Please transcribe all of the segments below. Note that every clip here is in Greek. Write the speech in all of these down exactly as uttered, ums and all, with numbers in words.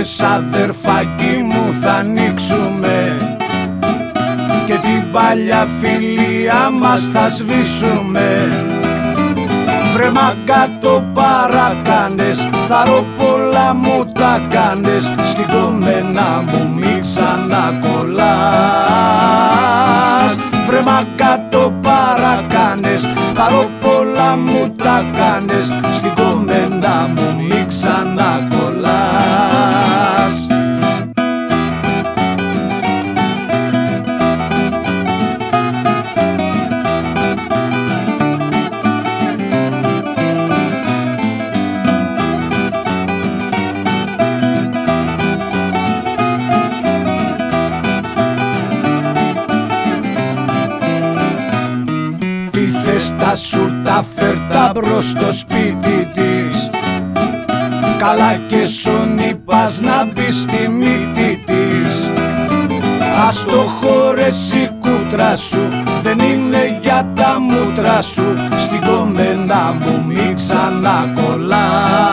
πόρτες αδερφάκι μου θα ανοίξουμε και την παλιά φιλία μας θα σβήσουμε. Βρε μάγκα το παρακάνες, θα ρω πολλά μου τα κάνες, στην κομμένα μου μη ξανακολλάς. Βρε μάγκα το παρακάνες, θα ρω πολλά μου τα κάνες, στην κομμένα μου μη ξανακολλάς. Τα σούρτα φέρτα μπρος στο σπίτι της, καλά και σον είπας να μπει στη μύτη της. Ας το χωρέσει η κούτρα σου, δεν είναι για τα μούτρα σου, στην κομμένα μου μη ξανακολλάς.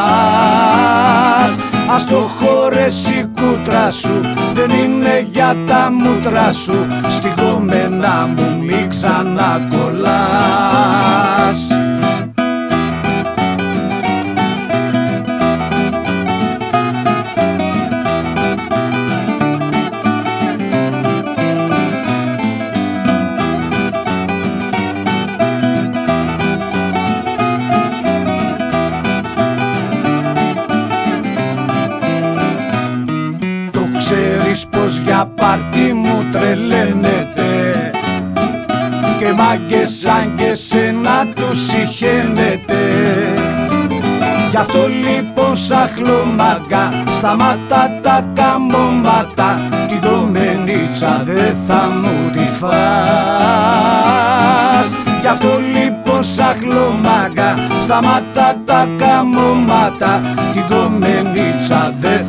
Ας το χωρέσει η κούτρα σου, δεν είναι για τα μούτρα σου, στην κομμένα μου μη ξανακολλάς. Ξέρεις πως για πάρτι μου τρελαίνεται και μάγκες σαν και σένα τους συχαίνεται. Γι' αυτό λοιπόν σαχλό μάγκα, σταμάτα τα καμώματα, την κομμενίτσα δε θα μου τη φας. Γι' αυτό λοιπόν σαχλό μάγκα, σταμάτα τα καμώματα, την κομμενίτσα δε